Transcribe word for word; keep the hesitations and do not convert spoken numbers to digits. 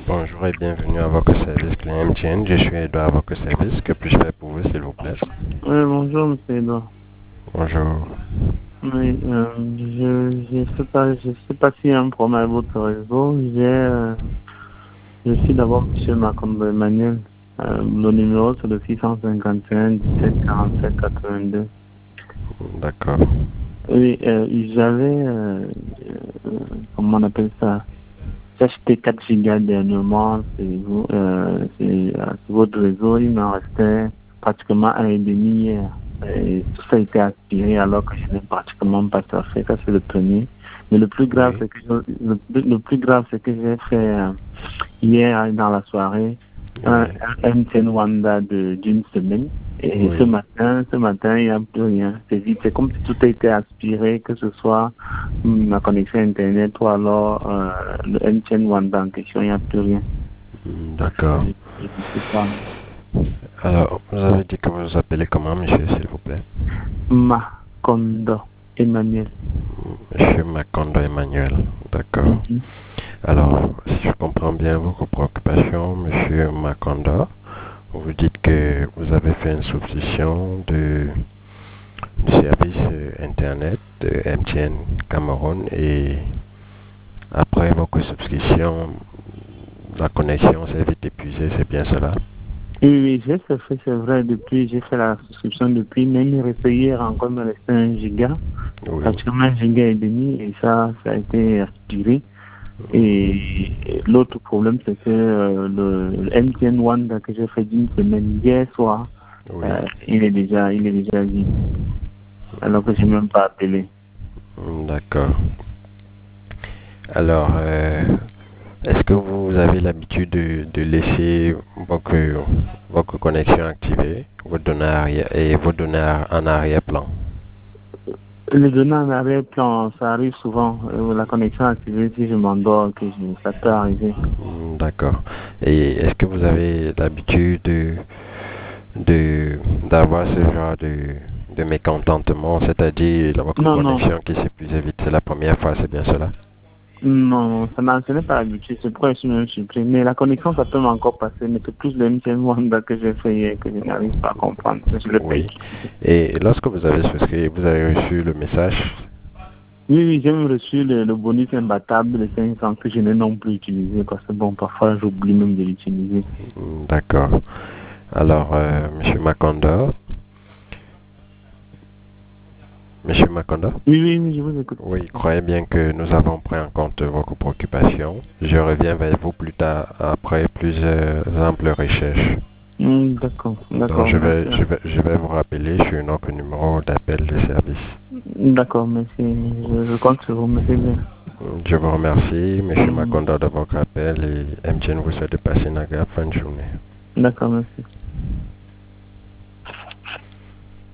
Bonjour et bienvenue à votre service client M T N. Je suis Edouard à votre service. Que puis-je faire pour vous, s'il vous plaît? Oui, bonjour, monsieur Edouard. Bonjour. Oui, euh, je ne sais pas, je sais pas s'il y a un problème avec votre réseau. J'ai, euh, je suis d'abord monsieur Macondo Emmanuel. Euh, le numéro c'est le six cent cinquante et un dix-sept quarante-sept quatre-vingt-deux. D'accord. Oui, euh, j'avais, euh, euh, comment on appelle ça? J'ai acheté quatre gigas dernièrement. C'est vous, euh, c'est, euh, sur votre réseau. Il m'en restait pratiquement un et demi hier. Et tout ça a été aspiré alors que je n'ai pratiquement pas ça fait. Ça, c'est le premier. Mais le plus grave, Oui. c'est que je- le, le plus grave, c'est que j'ai fait euh, hier dans la soirée un, Oui. un M T N Wanda de d'une semaine. Et ce Oui. matin, ce matin, il n'y a plus rien. C'est vite. C'est comme si tout a été aspiré, que ce soit hum, ma connexion Internet ou alors euh, le M T N Wanda en question, il n'y a plus rien. D'accord. Je, je ne sais pas. Alors, vous avez dit que vous vous appelez comment, monsieur, s'il vous plaît? Macondo Emmanuel. Monsieur Macondo Emmanuel. D'accord. Mhm. Alors, si je comprends bien vos préoccupations, monsieur Macondo, vous dites que vous avez fait une substitution de du service euh, Internet de M T N Cameroun et après votre subscription, la connexion s'est vite épuisée, c'est bien cela? Oui, oui, j'ai fait, fait, c'est vrai, depuis, j'ai fait la souscription depuis, même il restait hier encore, il me restait un giga, Oui. pratiquement un giga et demi, et ça, ça a été aspiré. Et l'autre problème, c'est que euh, le, le M T N One que j'ai fait d'une semaine hier soir, Oui. euh, il est déjà, il est déjà vide, alors que je n'ai même pas appelé. D'accord. Alors, euh, est-ce que vous avez l'habitude de, de laisser votre, votre connexion activée, vos données arrière, et vos données en arrière-plan? Les données en arrière-plan, ça arrive souvent. Euh, la connexion activée, si je m'endors, que je, ça peut arriver. Hmm, d'accord. Et est-ce que vous avez l'habitude de, de, d'avoir ce genre de, de mécontentement, c'est-à-dire la- votre Non, non, connexion qui s'épuise vite? C'est la première fois, c'est bien cela? non, ça n'a- ce n'est pas habitué, c'est pourquoi je suis même surpris. Mais la connexion, ça peut encore passer, mais c'est plus le M T N Wanda que j'ai fait hier que je n'arrive pas à comprendre. Je le paye. Oui. Et lorsque vous avez souscrit, vous avez reçu le message? Oui, oui, j'ai même reçu le, le bonus imbattable de cinq cents que je n'ai non plus utilisé parce que bon, parfois j'oublie même de l'utiliser. Hmm, d'accord. Alors, euh, Monsieur Macondo, Monsieur Macondo? Oui, oui, oui, je vous écoute. Oui, croyez bien que nous avons pris en compte votre préoccupation. Je reviens vers vous plus tard après plusieurs amples recherches. Hmm, d'accord, Donc, d'accord, je vais, merci. je vais, je vais vous rappeler sur notre numéro d'appel de service. D'accord, merci. Je, je compte sur vous, merci bien. Je vous remercie, Monsieur Hmm, Macondo, de votre appel et M T N vous souhaite de passer une agréable fin de journée. d'accord, merci.